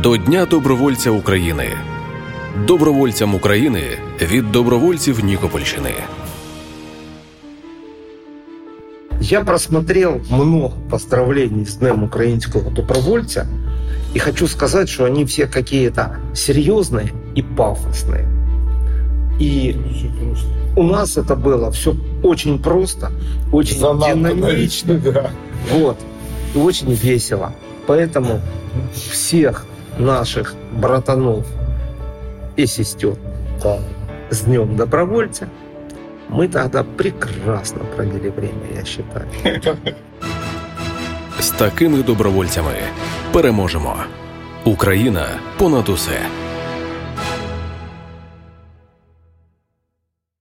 До Дня добровольця України. Добровольцям України від добровольців Нікопольщини. Я просмотрел много поздравлений с Днем украинского добровольца и хочу сказать, что они все какие-то серьезные и пафосные. И у нас это было все очень просто, очень динамично, да. вот, и очень весело. Поэтому всех наших братанов и сестер с Днем добровольца мы тогда прекрасно провели время, я считаю. З такими добровольцями переможемо. Україна понад усе.